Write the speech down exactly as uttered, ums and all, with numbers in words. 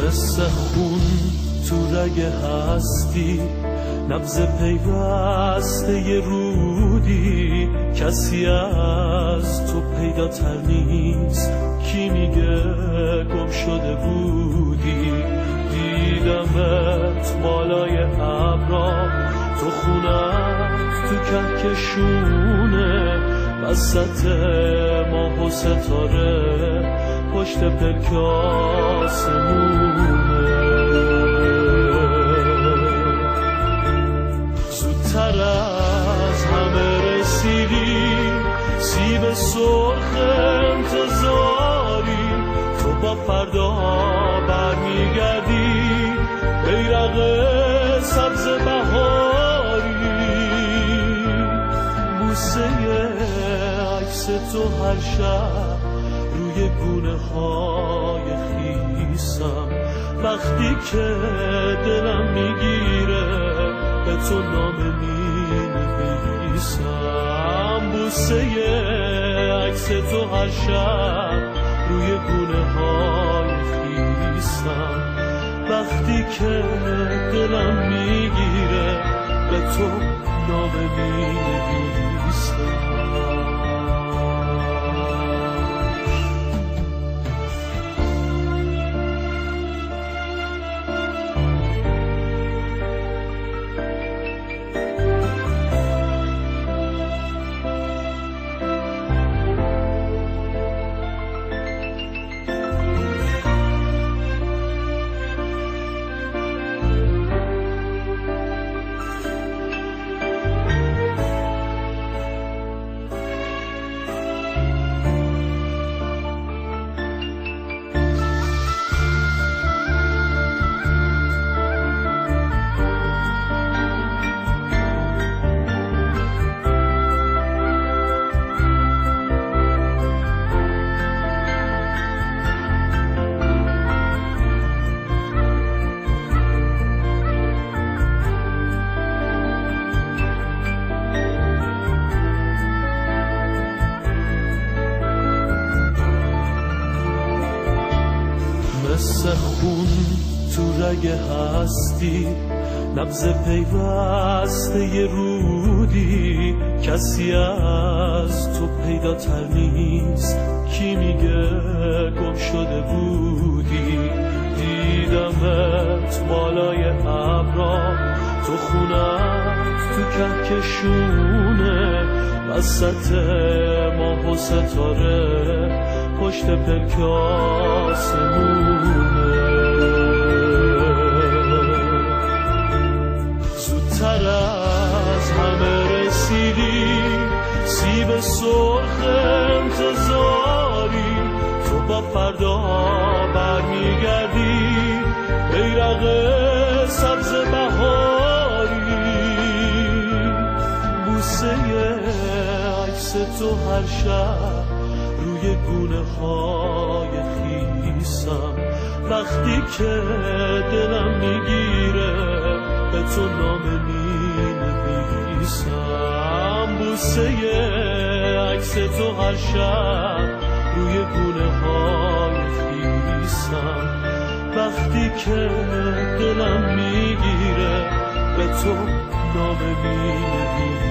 مثل خون تو رگ هستی، نبض پیوسته رودی، کسی از تو پیداتر نیست. کی میگه گم شده بودی؟ دیدمت بالای ابرا، تو خونت تو کهکشونه، وسط ماه و ستاره، پشت پلک آسمونه. زودتر از همه رسیدی، سیب سرخ انتظاری، تو با فردا برمیگردی، بیرق سبز بهاری. بوسه عکس تو هر شب روی گونه های خیسم، وقتی که دلم میگیره به تو نامه می نویسم. بوسه عکس تو هر شب روی گونه های خیسم، وقتی که دلم میگیره به تو نامه می نویسم. مثل خون تو رگ هستی، نبض پیوسته رودی، کسی از تو پیداتر نیست. کی میگه گم شده بودی؟ دیدمت بالای ابرا، تو خونت تو کهکشونه، وسط ماه و ستاره، پشت پلک آسمونه. زودتر از همه رسیدی، سیب سرخ انتظاری، تو با فردا برمیگردی، بیرق سبز بهاری. بوسه عکس تو هر شب روی گونه های خیسم، وقتی که دلم میگیره به تو نامه می نویسم. بوسه عکس تو هر شب روی گونه های خیسم، وقتی که دلم میگیره به تو نامه می نویسم.